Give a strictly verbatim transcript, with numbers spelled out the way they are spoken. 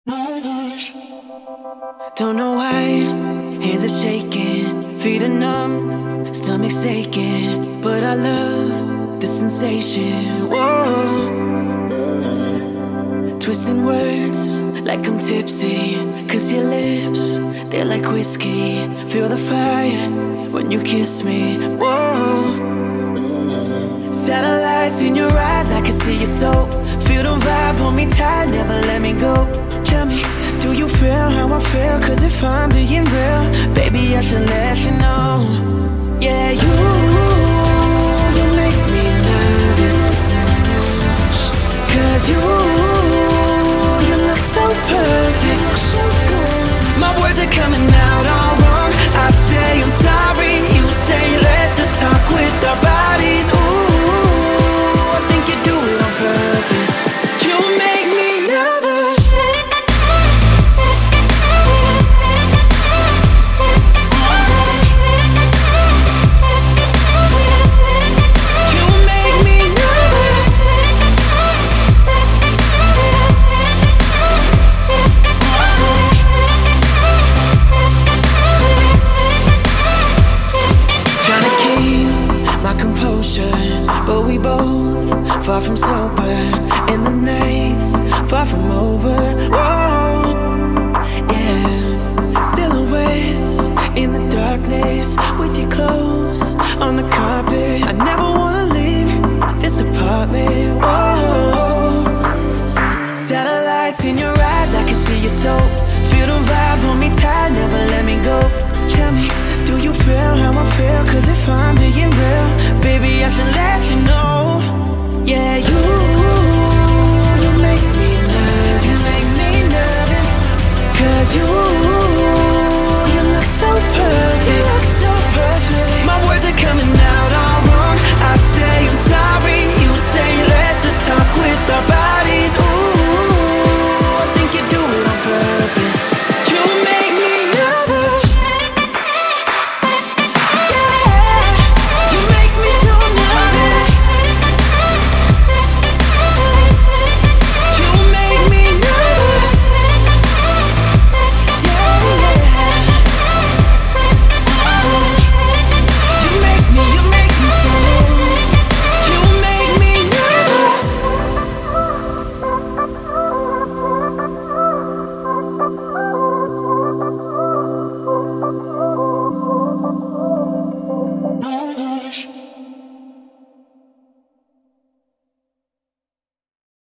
Don't know why, hands are shaking, feet are numb, stomach's aching, but I love the sensation. Whoa, twisting words like I'm tipsy, cause your lips, they're like whiskey. Feel the fire when you kiss me. Whoa, satellites in your eyes, I can see your soul. Feel the vibe, hold me tight, never let me go. Tell me, do you feel how I feel? Cause if I'm being real, baby, I should let you know. Yeah, you, you make me nervous. Cause you, you look so perfect. My words are coming out all wrong. I say I'm sorry, you say let's just talk with our bodies. Ooh, I think you do it on purpose. You make me nervous. But we both far from sober, and the nights far from over. Whoa, yeah. Silhouettes in the darkness with your clothes on the carpet. I never wanna leave this apartment. Whoa, satellites in your eyes, I can see your soul. Feel the vibe, hold me tight, never let me go. Tell me, do you feel how I feel? Cause if I'm being real, baby, I should let you know. Yeah, you, you make me nervous. You make me nervous. Cause you